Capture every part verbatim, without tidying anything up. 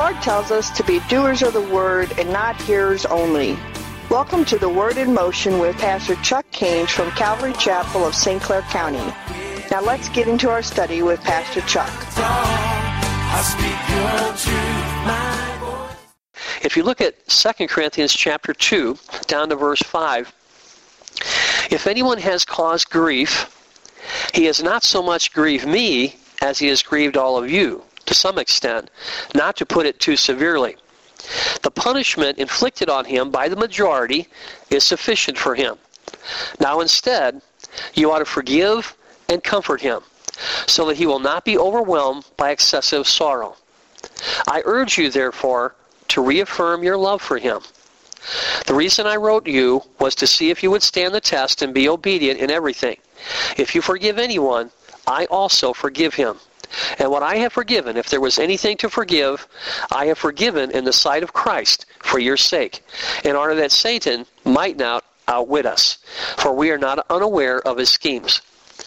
Lord tells us to be doers of the Word and not hearers only. Welcome to the Word in Motion with Pastor Chuck Caines from Calvary Chapel of Saint Clair County. Now let's get into our study with Pastor Chuck. If you look at Second Corinthians chapter two, down to verse five, if anyone has caused grief, he has not so much grieved me as he has grieved all of you, to some extent, not to put it too severely. The punishment inflicted on him by the majority is sufficient for him. Now instead, you ought to forgive and comfort him, so that he will not be overwhelmed by excessive sorrow. I urge you, therefore, to reaffirm your love for him. The reason I wrote you was to see if you would stand the test and be obedient in everything. If you forgive anyone, I also forgive him. And what I have forgiven, if there was anything to forgive, I have forgiven in the sight of Christ for your sake, in order that Satan might not outwit us, for we are not unaware of his schemes.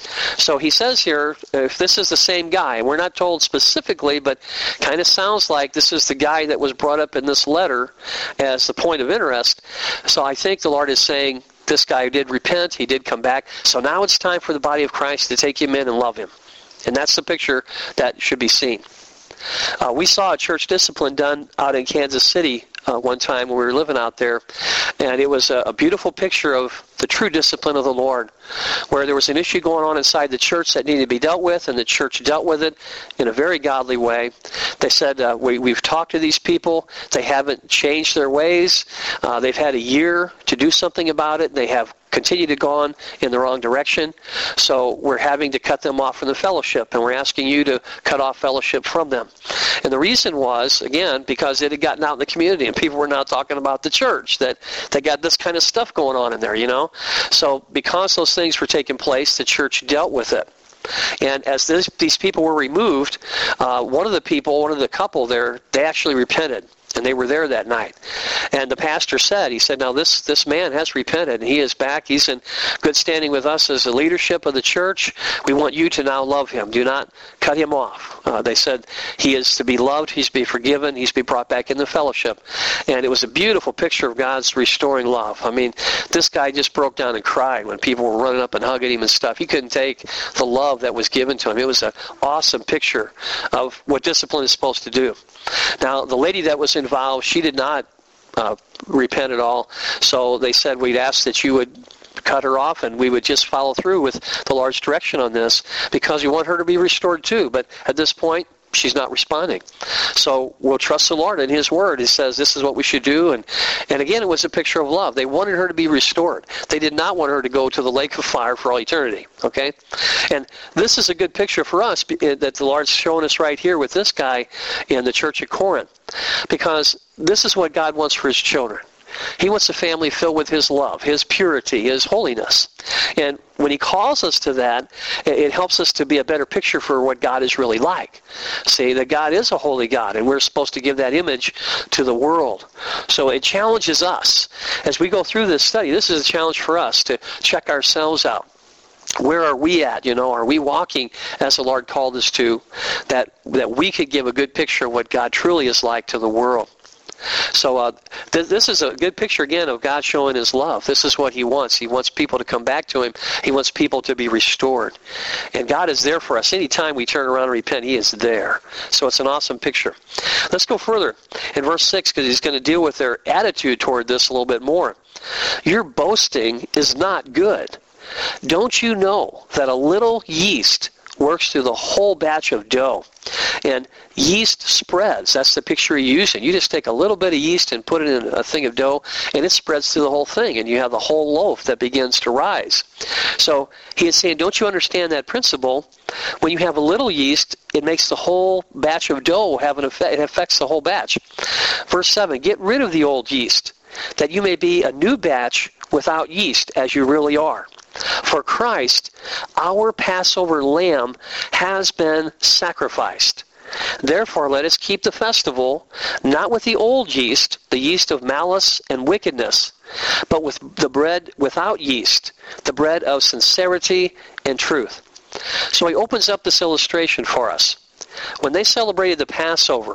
So he says here, if this is the same guy, we're not told specifically, but kind of sounds like this is the guy that was brought up in this letter as the point of interest. So I think the Lord is saying, this guy did repent, he did come back, so now it's time for the body of Christ to take him in and love him. And that's the picture that should be seen. Uh, we saw a church discipline done out in Kansas City uh, one time when we were living out there, and it was a, a beautiful picture of the true discipline of the Lord, where there was an issue going on inside the church that needed to be dealt with, and the church dealt with it in a very godly way. They said, uh, we, we've talked to these people, they haven't changed their ways, uh, they've had a year to do something about it, they have continue to go on in the wrong direction, so we're having to cut them off from the fellowship, and we're asking you to cut off fellowship from them. And the reason was, again, because it had gotten out in the community, and people were now talking about the church, that they got this kind of stuff going on in there, you know. So because those things were taking place, the church dealt with it. And as this, these people were removed, uh, one of the people, one of the couple there, they actually repented. And they were there that night. And the pastor said, he said, now this, this man has repented, and he is back. He's in good standing with us as the leadership of the church. We want you to now love him. Do not cut him off. Uh, they said he is to be loved, he's to be forgiven, he's to be brought back in the fellowship. And it was a beautiful picture of God's restoring love. I mean, this guy just broke down and cried when people were running up and hugging him and stuff. He couldn't take the love that was given to him. It was an awesome picture of what discipline is supposed to do. Now, the lady that was involved, she did not uh, repent at all. So they said, we'd ask that you would cut her off, and we would just follow through with the Lord's direction on this, because we want her to be restored too. But at this point, she's not responding. So we'll trust the Lord in his word. He says this is what we should do. And, and again, it was a picture of love. They wanted her to be restored. They did not want her to go to the lake of fire for all eternity. Okay? And this is a good picture for us that the Lord's showing us right here with this guy in the church at Corinth. Because this is what God wants for his children. He wants a family filled with his love, his purity, his holiness. And when he calls us to that, it helps us to be a better picture for what God is really like. See, that God is a holy God, and we're supposed to give that image to the world. So it challenges us. As we go through this study, this is a challenge for us to check ourselves out. Where are we at? You know, are we walking as the Lord called us to, that, that we could give a good picture of what God truly is like to the world? So uh, th- this is a good picture, again, of God showing his love. This is what he wants. He wants people to come back to him. He wants people to be restored. And God is there for us. Anytime we turn around and repent, he is there. So it's an awesome picture. Let's go further in verse six, because he's going to deal with their attitude toward this a little bit more. Your boasting is not good. Don't you know that a little yeast works through the whole batch of dough? And yeast spreads. That's the picture you're using. You just take a little bit of yeast and put it in a thing of dough, and it spreads through the whole thing, and you have the whole loaf that begins to rise. So he is saying, don't you understand that principle? When you have a little yeast, it makes the whole batch of dough have an effect. It affects the whole batch. Verse seven, get rid of the old yeast, that you may be a new batch without yeast, as you really are. For Christ, our Passover lamb, has been sacrificed. Therefore, let us keep the festival, not with the old yeast, the yeast of malice and wickedness, but with the bread without yeast, the bread of sincerity and truth. So he opens up this illustration for us. When they celebrated the Passover,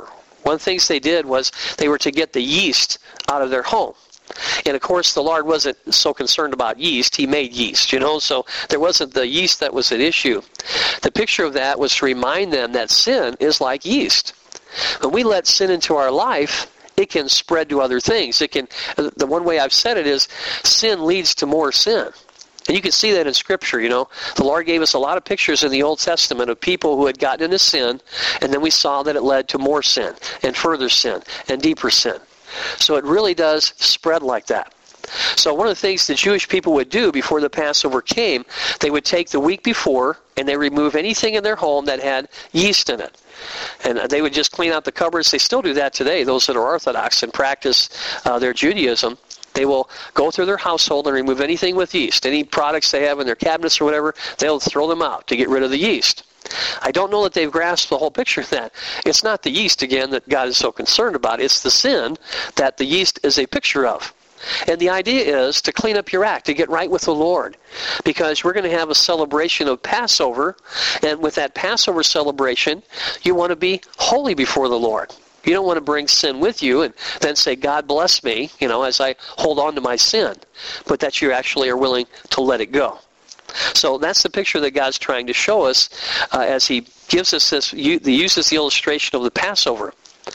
One of the things they did was they were to get the yeast out of their home. And of course, the Lord wasn't so concerned about yeast. He made yeast, you know, so there wasn't the yeast that was at issue. The picture of that was to remind them that sin is like yeast. When we let sin into our life, it can spread to other things. It can. The one way I've said it is, sin leads to more sin. And you can see that in Scripture, you know. The Lord gave us a lot of pictures in the Old Testament of people who had gotten into sin, and then we saw that it led to more sin, and further sin, and deeper sin. So it really does spread like that. So one of the things the Jewish people would do before the Passover came, they would take the week before, and they remove anything in their home that had yeast in it. And they would just clean out the cupboards. They still do that today, those that are Orthodox and practice uh, their Judaism. They will go through their household and remove anything with yeast. Any products they have in their cabinets or whatever, they'll throw them out to get rid of the yeast. I don't know that they've grasped the whole picture of that. It's not the yeast, again, that God is so concerned about. It's the sin that the yeast is a picture of. And the idea is to clean up your act, to get right with the Lord. Because we're going to have a celebration of Passover. And with that Passover celebration, you want to be holy before the Lord. You don't want to bring sin with you and then say, God bless me, you know, as I hold on to my sin. But that you actually are willing to let it go. So that's the picture that God's trying to show us uh, as he gives us this, he uses the illustration of the Passover.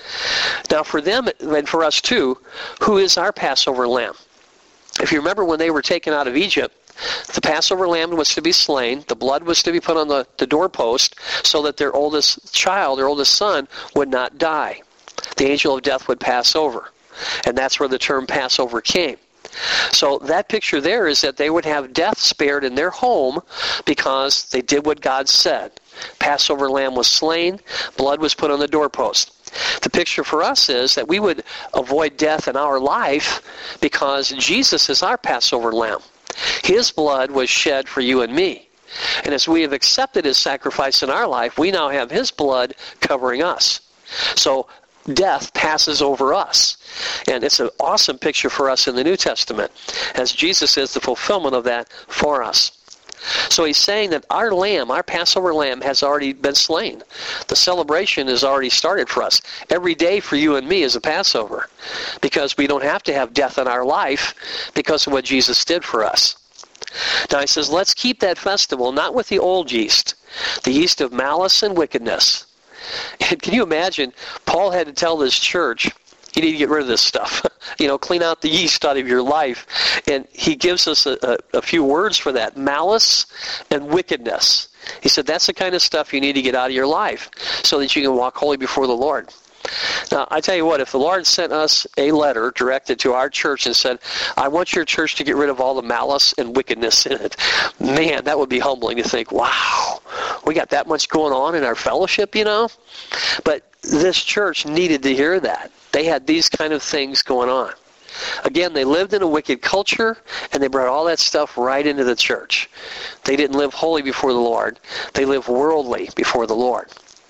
Now for them, and for us too, who is our Passover lamb? If you remember when they were taken out of Egypt, the Passover lamb was to be slain. The blood was to be put on the, the doorpost so that their oldest child, their oldest son, would not die. The angel of death would pass over. And that's where the term Passover came. So that picture there is that they would have death spared in their home because they did what God said. Passover lamb was slain, blood was put on the doorpost. The picture for us is that we would avoid death in our life because Jesus is our Passover lamb. His blood was shed for you and me. And as we have accepted his sacrifice in our life, we now have his blood covering us. So death passes over us. And it's an awesome picture for us in the New Testament, as Jesus is the fulfillment of that for us. So he's saying that our lamb, our Passover lamb, has already been slain. The celebration has already started for us. Every day for you and me is a Passover, because we don't have to have death in our life because of what Jesus did for us. Now he says, let's keep that festival not with the old yeast, the yeast of malice and wickedness. And can you imagine, Paul had to tell this church, you need to get rid of this stuff. You know, clean out the yeast out of your life. And he gives us a, a, a few words for that, malice and wickedness. He said that's the kind of stuff you need to get out of your life so that you can walk holy before the Lord. Now, I tell you what, if the Lord sent us a letter directed to our church and said, I want your church to get rid of all the malice and wickedness in it, man, that would be humbling to think, wow, we got that much going on in our fellowship, you know? But this church needed to hear that. They had these kind of things going on. Again, they lived in a wicked culture, and they brought all that stuff right into the church. They didn't live holy before the Lord. They lived worldly before the Lord.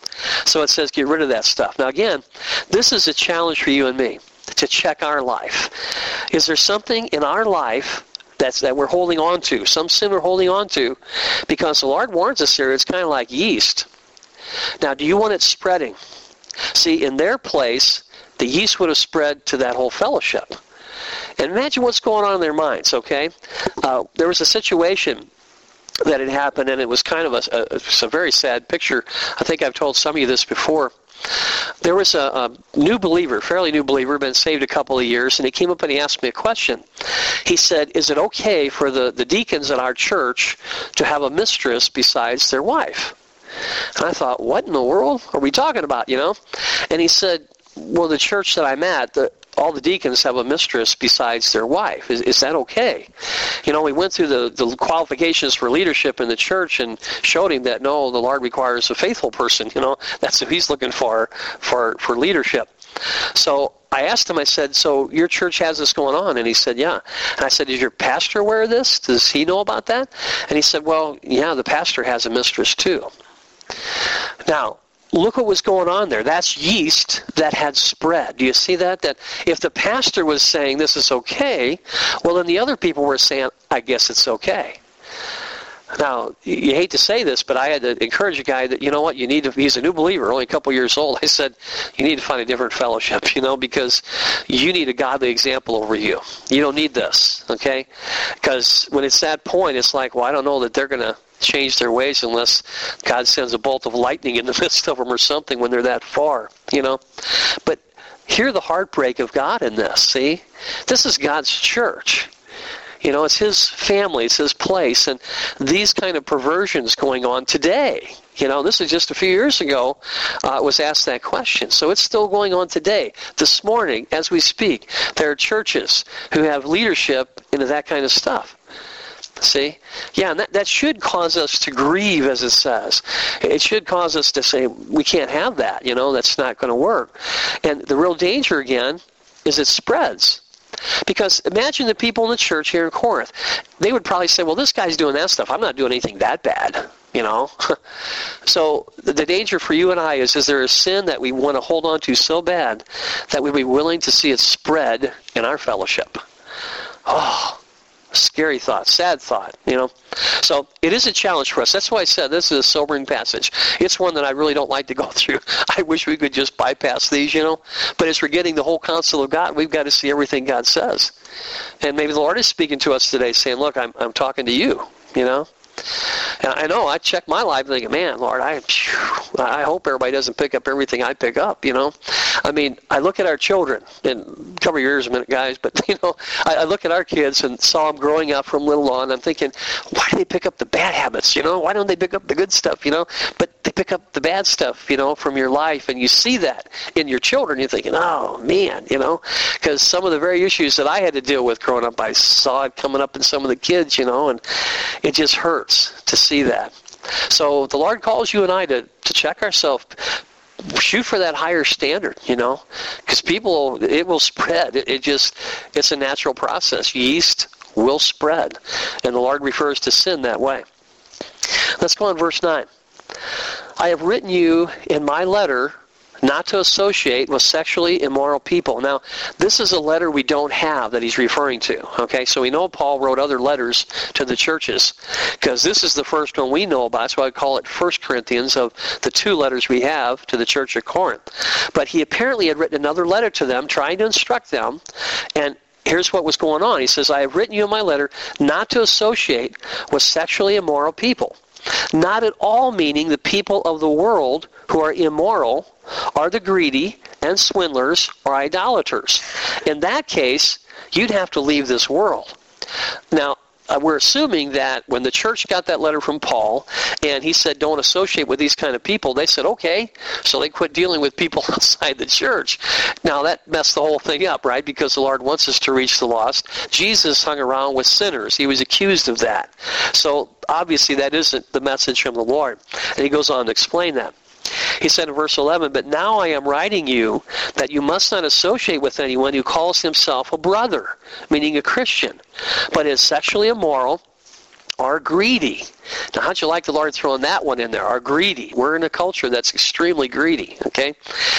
So it says get rid of that stuff. Now again, this is a challenge for you and me, to check our life. Is there something in our life that's, that we're holding on to, some sin we're holding on to? Because the Lord warns us here, it's kind of like yeast. Now, do you want it spreading? See, in their place, the yeast would have spread to that whole fellowship. And imagine what's going on in their minds, okay? Uh, there was a situation that had happened, and it was kind of a, a, it's a very sad picture. I think I've told some of you this before. There was a, a new believer, fairly new believer, been saved a couple of years, and he came up and he asked me a question. He said, is it okay for the, the deacons at our church to have a mistress besides their wife? And I thought, what in the world are we talking about, you know? And he said, well, the church that I'm at, the, all the deacons have a mistress besides their wife. Is, is that okay? You know, we went through the, the qualifications for leadership in the church and showed him that, no, the Lord requires a faithful person. You know, that's who he's looking for, for, for leadership. So I asked him, I said, so your church has this going on? And he said, yeah. And I said, is your pastor aware of this? Does he know about that? And he said, well, yeah, the pastor has a mistress too. Now, look what was going on there. That's yeast that had spread. Do you see that? That if the pastor was saying this is okay, well, then the other people were saying, I guess it's okay. Now, you hate to say this, but I had to encourage a guy that, you know what, you need to, he's a new believer, only a couple years old. I said, you need to find a different fellowship, you know, because you need a godly example over you. You don't need this, okay? Because when it's that point, it's like, well, I don't know that they're going to change their ways unless God sends a bolt of lightning in the midst of them or something when they're that far, you know. But hear the heartbreak of God in this, see? This is God's church. You know, it's his family, it's his place, and these kind of perversions going on today. You know, this is just a few years ago, uh, was asked that question. So it's still going on today. This morning, as we speak, there are churches who have leadership into that kind of stuff. See? Yeah, and that, that should cause us to grieve, as it says. It should cause us to say, we can't have that, you know, that's not going to work. And the real danger, again, is it spreads. Because imagine the people in the church here in Corinth. They would probably say, well, this guy's doing that stuff. I'm not doing anything that bad, you know. So the danger for you and I is, is there a sin that we want to hold on to so bad that we'd be willing to see it spread in our fellowship? Oh, scary thought, sad thought, you know. So it is a challenge for us. That's why I said this is a sobering passage. It's one that I really don't like to go through. I wish we could just bypass these, you know. But as we're getting the whole counsel of God, we've got to see everything God says. And maybe the Lord is speaking to us today saying, look, I'm I'm talking to you, you know. And I know I check my life thinking, man, Lord, I I hope everybody doesn't pick up everything I pick up, you know. I mean, I look at our children, and cover your ears a minute, guys, but, you know, I, I look at our kids and saw them growing up from little on. I'm thinking, why do they pick up the bad habits, you know? Why don't they pick up the good stuff, you know? But they pick up the bad stuff, you know, from your life, and you see that in your children. You're thinking, oh, man, you know, because some of the very issues that I had to deal with growing up, I saw it coming up in some of the kids, you know, and it just hurts to see that. So the Lord calls you and I to, to check ourselves. Shoot for that higher standard, you know, because people, it will spread. It, it just, it's a natural process. Yeast will spread, and the Lord refers to sin that way. Let's go on verse nine. I have written you in my letter not to associate with sexually immoral people. Now, this is a letter we don't have that he's referring to, okay? So we know Paul wrote other letters to the churches, because this is the first one we know about, so I call it First Corinthians of the two letters we have to the church of Corinth. But he apparently had written another letter to them, trying to instruct them, and here's what was going on. He says, I have written you in my letter not to associate with sexually immoral people. Not at all meaning the people of the world who are immoral, are the greedy, and swindlers, or idolaters. In that case, you'd have to leave this world. Now, uh, we're assuming that when the church got that letter from Paul, and he said, don't associate with these kind of people, they said, okay, so they quit dealing with people outside the church. Now, that messed the whole thing up, right, because the Lord wants us to reach the lost. Jesus hung around with sinners. He was accused of that. So, obviously, that isn't the message from the Lord. And he goes on to explain that. He said in verse eleven, but now I am writing you that you must not associate with anyone who calls himself a brother, meaning a Christian, but is sexually immoral or greedy. Now, how'd you like the Lord throwing that one in there, are greedy? We're in a culture that's extremely greedy, okay?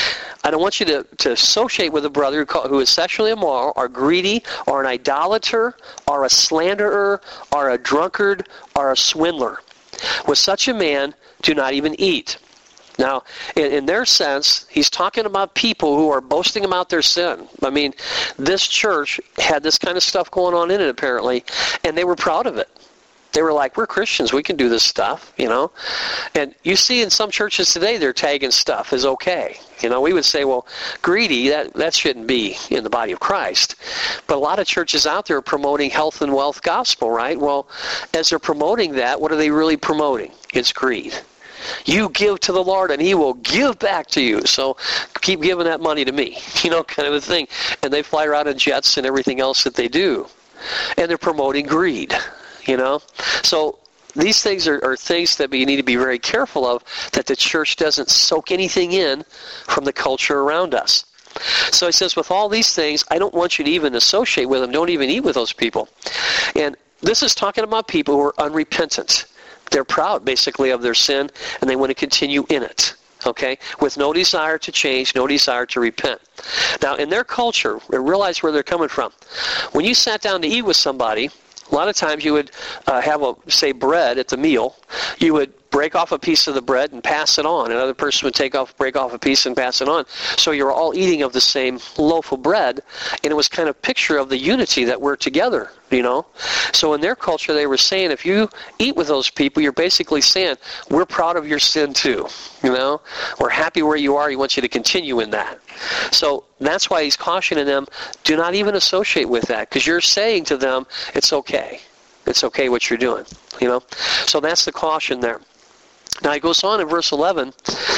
I don't want you to, to associate with a brother who, who is sexually immoral or greedy or an idolater or a slanderer or a drunkard or a swindler. With such a man, do not even eat. Now, in, in their sense, he's talking about people who are boasting about their sin. I mean, this church had this kind of stuff going on in it, apparently, and they were proud of it. They were like, we're Christians, we can do this stuff, you know. And you see in some churches today, they're tagging stuff as okay. You know, we would say, well, greedy, that, that shouldn't be in the body of Christ. But a lot of churches out there are promoting health and wealth gospel, right? Well, as they're promoting that, what are they really promoting? It's greed. You give to the Lord and he will give back to you. So keep giving that money to me, you know, kind of a thing. And they fly around in jets and everything else that they do. And they're promoting greed, you know. So these things are, are things that we need to be very careful of, that the church doesn't soak anything in from the culture around us. So he says, with all these things, I don't want you to even associate with them. Don't even eat with those people. And this is talking about people who are unrepentant. They're proud, basically, of their sin, and they want to continue in it, okay, with no desire to change, no desire to repent. Now, in their culture, realize where they're coming from. When you sat down to eat with somebody, A lot of times you would uh, have, a say, bread at the meal. You would break off a piece of the bread and pass it on. Another person would take off, break off a piece and pass it on. So you're all eating of the same loaf of bread, and it was kind of a picture of the unity that we're together, you know. So in their culture, they were saying, if you eat with those people, you're basically saying, we're proud of your sin too, you know. We're happy where you are. We want you to continue in that. So that's why he's cautioning them, do not even associate with that, because you're saying to them, it's okay. It's okay what you're doing, you know. So that's the caution there. Now he goes on in verse eleven.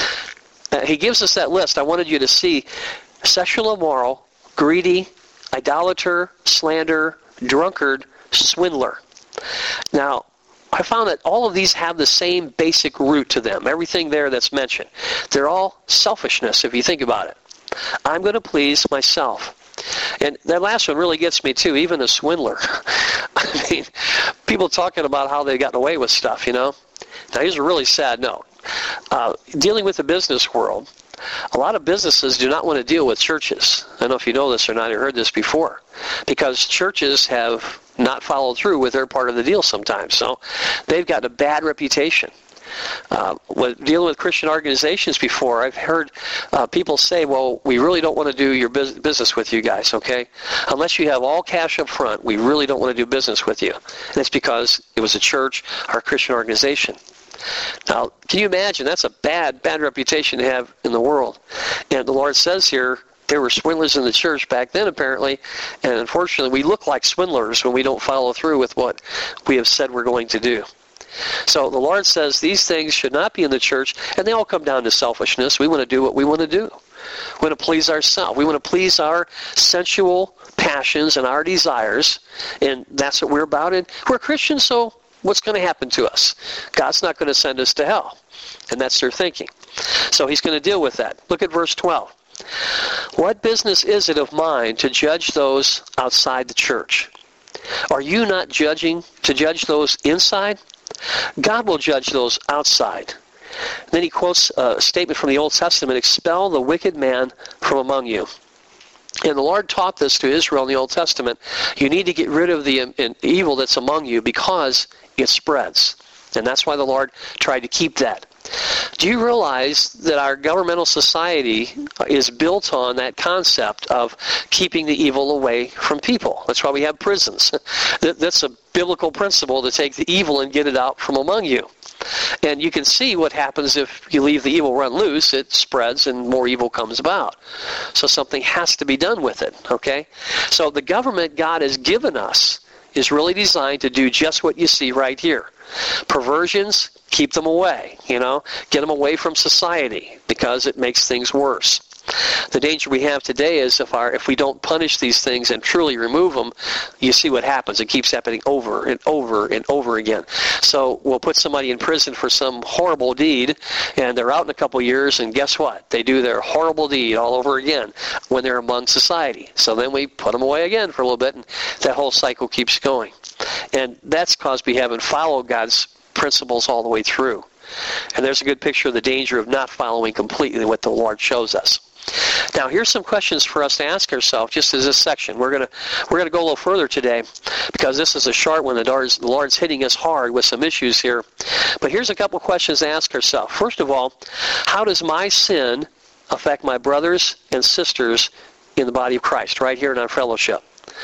Uh, he gives us that list. I wanted you to see sexual immoral, greedy, idolater, slander, drunkard, swindler. Now, I found that all of these have the same basic root to them. Everything there that's mentioned. They're all selfishness, if you think about it. I'm going to please myself. And that last one really gets me too, even a swindler. I mean, people talking about how they've gotten away with stuff, you know. Now, here's a really sad note. Uh, dealing with the business world, a lot of businesses do not want to deal with churches. I don't know if you know this or not, you heard this before, because churches have not followed through with their part of the deal sometimes. So they've got a bad reputation. Uh, with dealing with Christian organizations before, I've heard uh, people say, well, we really don't want to do your bus- business with you guys, okay? Unless you have all cash up front, we really don't want to do business with you. And it's because it was a church or a Christian organization. Now, can you imagine? That's a bad, bad reputation to have in the world. And the Lord says here, there were swindlers in the church back then, apparently, and unfortunately, we look like swindlers when we don't follow through with what we have said we're going to do. So the Lord says these things should not be in the church, and they all come down to selfishness. We want to do what we want to do. We want to please ourselves. We want to please our sensual passions and our desires, and that's what we're about. And we're Christians, so what's going to happen to us? God's not going to send us to hell, and that's their thinking. So he's going to deal with that. Look at verse twelve. What business is it of mine to judge those outside the church? Are you not judging to judge those inside? God will judge those outside. Then he quotes a statement from the Old Testament, expel the wicked man from among you. And the Lord taught this to Israel in the Old Testament. You need to get rid of the evil that's among you because it spreads. And that's why the Lord tried to keep that. Do you realize that our governmental society is built on that concept of keeping the evil away from people? That's why we have prisons. That's a biblical principle, to take the evil and get it out from among you. And you can see what happens if you leave the evil run loose. It spreads and more evil comes about. So something has to be done with it, okay? So the government God has given us is really designed to do just what you see right here. Perversions, keep them away, you know, get them away from society because it makes things worse. The danger we have today is if our if we don't punish these things and truly remove them, you see what happens. It keeps happening over and over and over again. So we'll put somebody in prison for some horrible deed, and they're out in a couple years, and guess what? They do their horrible deed all over again when they're among society. So then we put them away again for a little bit, and that whole cycle keeps going. And that's because we haven't followed God's principles all the way through. And there's a good picture of the danger of not following completely what the Lord shows us. Now, here's some questions for us to ask ourselves, just as this section. We're going to we're going to go a little further today, because this is a short one. The Lord's, the Lord's hitting us hard with some issues here. But here's a couple of questions to ask ourselves. First of all, how does my sin affect my brothers and sisters in the body of Christ, right here in our fellowship?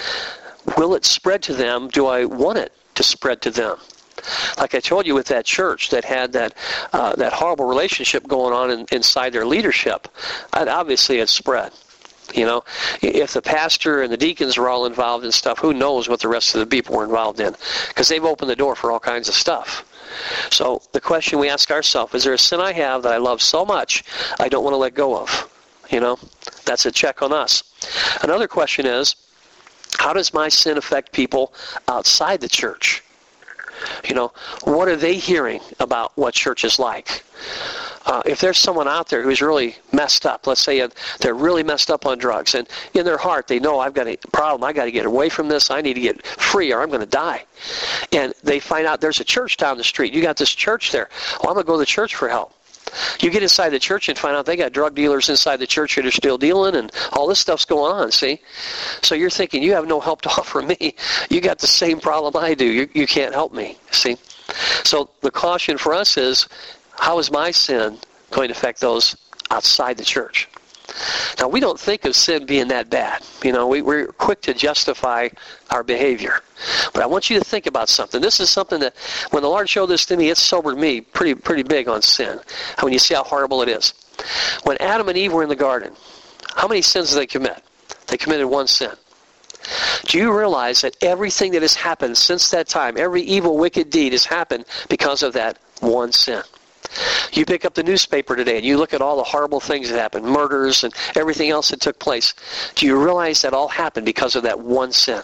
Will it spread to them? Do I want it to spread to them? Like I told you with that church that had that uh, that horrible relationship going on in, inside their leadership, it obviously it spread. You know, if the pastor and the deacons were all involved in stuff, who knows what the rest of the people were involved in? Because they've opened the door for all kinds of stuff. So the question we ask ourselves, is there a sin I have that I love so much I don't want to let go of? You know, that's a check on us. Another question is, how does my sin affect people outside the church? You know, what are they hearing about what church is like? Uh, if there's someone out there who's really messed up, let's say they're really messed up on drugs, and in their heart they know, I've got a problem, I've got to get away from this, I need to get free or I'm going to die. And they find out there's a church down the street, you got this church there, well, I'm going to go to the church for help. You get inside the church and find out they got drug dealers inside the church that are still dealing, and all this stuff's going on, see? So you're thinking, you have no help to offer me. You got the same problem I do. You, you can't help me, see? So the caution for us is, how is my sin going to affect those outside the church? Now, we don't think of sin being that bad. You know, we, we're quick to justify our behavior. But I want you to think about something. This is something that, when the Lord showed this to me, it sobered me pretty pretty big on sin. When you see how horrible it is. When Adam and Eve were in the garden, how many sins did they commit? They committed one sin. Do you realize that everything that has happened since that time, every evil, wicked deed has happened because of that one sin? You pick up the newspaper today and you look at all the horrible things that happened, murders and everything else that took place. Do you realize that all happened because of that one sin?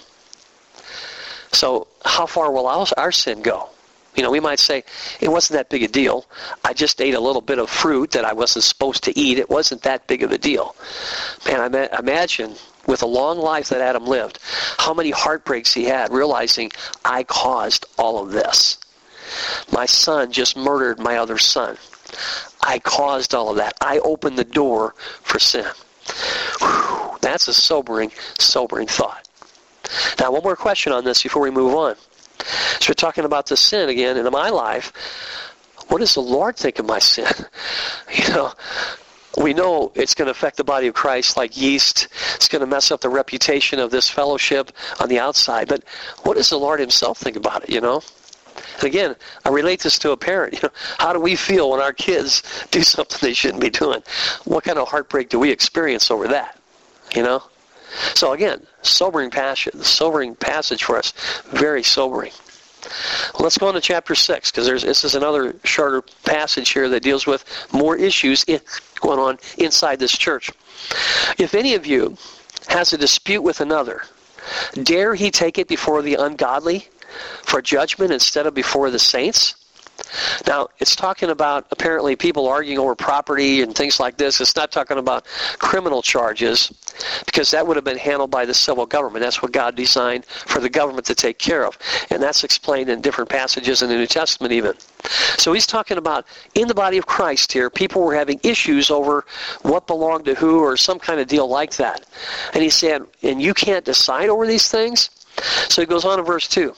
So how far will our, our sin go? You know, we might say, it wasn't that big a deal. I just ate a little bit of fruit that I wasn't supposed to eat. It wasn't that big of a deal. Man, I ma- imagine with a long life that Adam lived, how many heartbreaks he had realizing I caused all of this. My son just murdered my other son. I caused all of that. I opened the door for sin. Whew, that's a sobering, sobering thought. Now, one more question on this before we move on. So we're talking about the sin again in my life. What does the Lord think of my sin? You know, we know it's going to affect the body of Christ like yeast. It's going to mess up the reputation of this fellowship on the outside. But what does the Lord himself think about it, you know? And again, I relate this to a parent. You know, how do we feel when our kids do something they shouldn't be doing? What kind of heartbreak do we experience over that? You know? So again, sobering passage, sobering passage for us, very sobering. Well, let's go on to chapter six, because there's this is another shorter passage here that deals with more issues in, going on inside this church. If any of you has a dispute with another, dare he take it before the ungodly for judgment instead of before the saints? Now, it's talking about apparently people arguing over property and things like this. It's not talking about criminal charges, because that would have been handled by the civil government. That's what God designed for the government to take care of. And that's explained in different passages in the New Testament even. So he's talking about in the body of Christ here, people were having issues over what belonged to who or some kind of deal like that. And he said, and you can't decide over these things? So he goes on in verse two.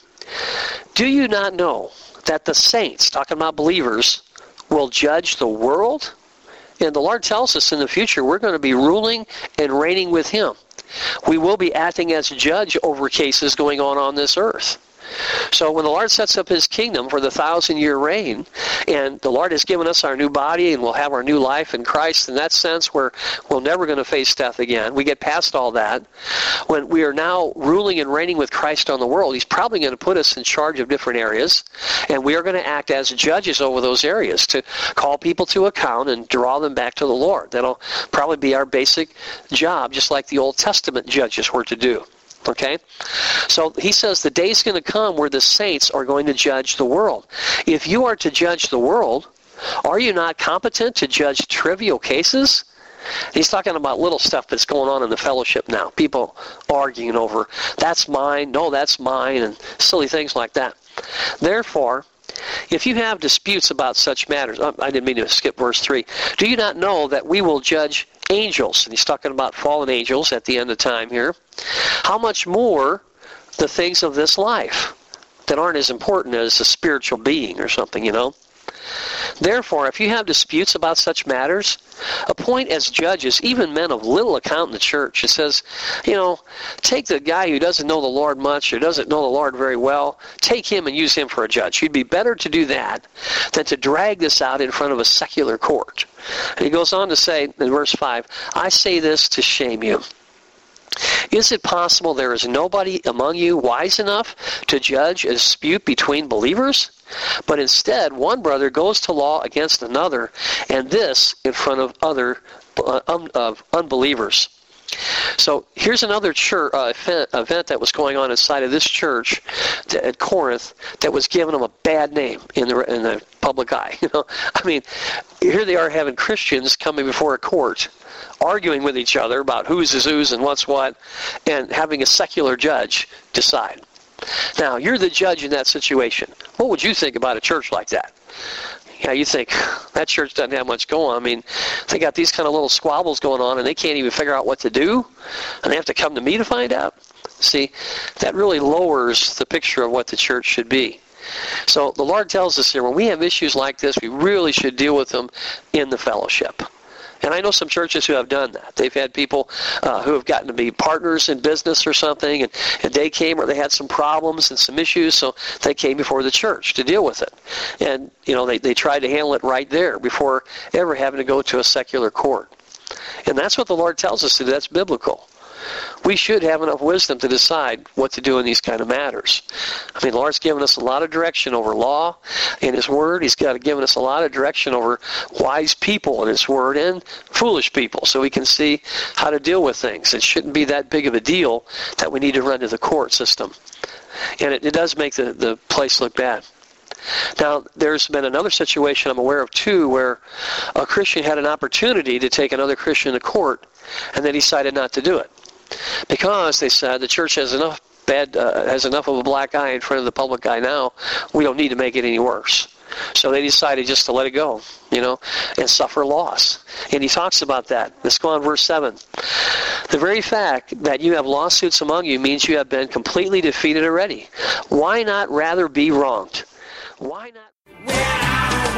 Do you not know that the saints, talking about believers, will judge the world? And the Lord tells us in the future we're going to be ruling and reigning with him. We will be acting as judge over cases going on on this earth. So when the Lord sets up his kingdom for the thousand-year reign, and the Lord has given us our new body and we'll have our new life in Christ, in that sense where we're never going to face death again. We get past all that. When we are now ruling and reigning with Christ on the world, he's probably going to put us in charge of different areas, and we are going to act as judges over those areas to call people to account and draw them back to the Lord. That'll probably be our basic job, just like the Old Testament judges were to do. Okay? So he says the day's going to come where the saints are going to judge the world. If you are to judge the world, are you not competent to judge trivial cases? He's talking about little stuff that's going on in the fellowship now. People arguing over, that's mine, no, that's mine, and silly things like that. Therefore, if you have disputes about such matters, I didn't mean to skip verse three. Do you not know that we will judge angels? And he's talking about fallen angels at the end of time here. How much more the things of this life that aren't as important as a spiritual being or something, you know? Therefore, if you have disputes about such matters, appoint as judges even men of little account in the church. It says, you know, take the guy who doesn't know the Lord much or doesn't know the Lord very well, take him and use him for a judge. You'd be better to do that than to drag this out in front of a secular court. And he goes on to say in verse five, I say this to shame you. Is it possible there is nobody among you wise enough to judge a dispute between believers? But instead, one brother goes to law against another, and this in front of other uh, um, of unbelievers. So here's another church, uh, event, event that was going on inside of this church at Corinth that was giving them a bad name in the in the public eye. You know, I mean, here they are having Christians coming before a court, arguing with each other about who's is who's and what's what, and having a secular judge decide. Now, you're the judge in that situation. What would you think about a church like that? Yeah, you think, that church doesn't have much going on. I mean, they got these kind of little squabbles going on, and they can't even figure out what to do, and they have to come to me to find out. See, that really lowers the picture of what the church should be. So the Lord tells us here, when we have issues like this, we really should deal with them in the fellowship. And I know some churches who have done that. They've had people uh, who have gotten to be partners in business or something, and, and they came or they had some problems and some issues, so they came before the church to deal with it. And, you know, they, they tried to handle it right there before ever having to go to a secular court. And that's what the Lord tells us to do. That's biblical. We should have enough wisdom to decide what to do in these kind of matters. I mean, the Lord's given us a lot of direction over law in His Word. He's got given us a lot of direction over wise people in His Word and foolish people, so we can see how to deal with things. It shouldn't be that big of a deal that we need to run to the court system. And it, it does make the, the place look bad. Now, there's been another situation I'm aware of, too, where a Christian had an opportunity to take another Christian to court, and they decided not to do it. Because they said the church has enough bad uh, has enough of a black eye in front of the public eye now, we don't need to make it any worse. So they decided just to let it go, you know, and suffer loss. And he talks about that. Let's go on verse seven. The very fact that you have lawsuits among you means you have been completely defeated already. Why not rather be wronged? Why not? When I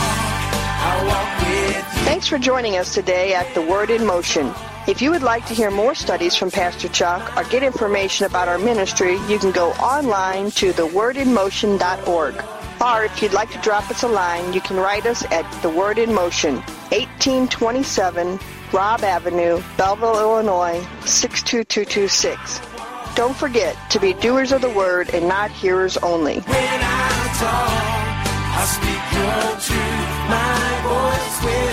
walk, I walk with you. Thanks for joining us today at The Word in Motion. If you would like to hear more studies from Pastor Chuck or get information about our ministry, you can go online to the word in motion dot org. Or if you'd like to drop us a line, you can write us at The Word in Motion, eighteen twenty-seven Robb Avenue, Belleville, Illinois, six two two two six. Don't forget to be doers of the Word and not hearers only. When I talk, I speak your truth. My voice will